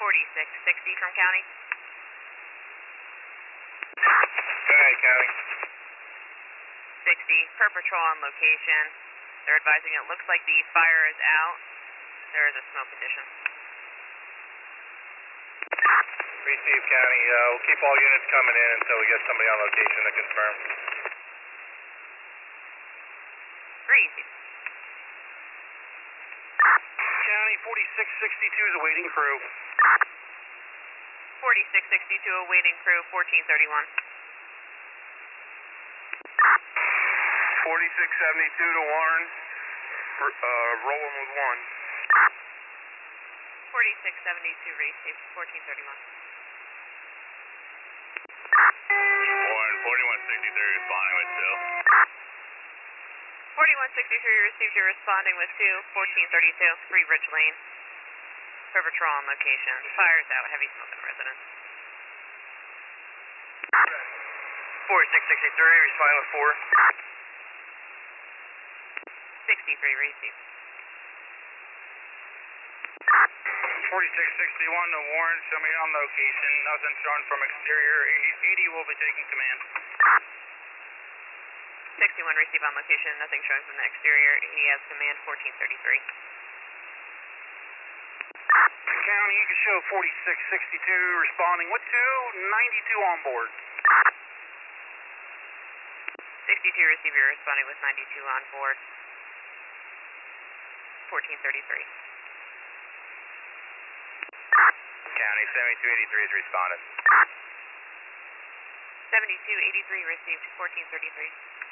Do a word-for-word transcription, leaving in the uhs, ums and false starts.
forty-six sixty from County. Good night, County. sixty, per patrol on location. They're advising it looks like the fire is out. There is a smoke condition. Receive, County. Uh, we'll keep all units coming in until we get somebody on location to confirm. Receive. County, forty-six sixty-two is awaiting crew. forty-six sixty-two awaiting crew, fourteen thirty-one. forty-six seventy-two to Warren, for, uh, rolling with one. forty-six seventy-two receive, fourteen thirty-one. Warren, forty-one sixty-three responding with two. forty-one sixty-three received, you're responding with two, fourteen thirty-two, Free Ridge Lane. Per patrol on location. Fire's out, heavy smoke in residence. forty-six sixty-three, responding with four. sixty-three received. forty-six sixty-one to Warren, show me on location. Nothing showing from exterior. eighty will be taking command. sixty-one receive on location, nothing showing from the exterior. He has command, fourteen thirty-three. County, you can show forty-six sixty-two responding with two, ninety-two on board. sixty-two receive, you're responding with ninety-two on board. fourteen thirty-three. County, seventy-two eighty-three is responded. seventy-two eighty-three received, fourteen thirty-three.